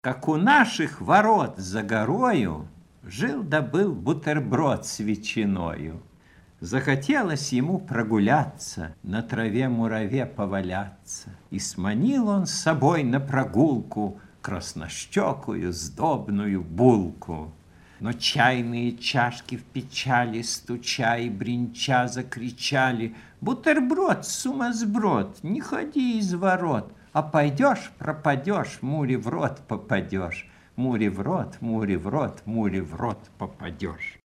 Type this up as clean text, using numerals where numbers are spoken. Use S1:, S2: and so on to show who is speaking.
S1: Как у наших ворот за горою жил да был бутерброд с ветчиною. Захотелось ему прогуляться, на траве мураве поваляться. И сманил он с собой на прогулку краснощекую сдобную булку. Но чайные чашки в печали, стуча и бренча, закричали: «Бутерброд, сумасброд, не ходи из ворот, а пойдешь, пропадешь, муре в рот попадешь, муре в рот, муре в рот, муре в рот попадешь».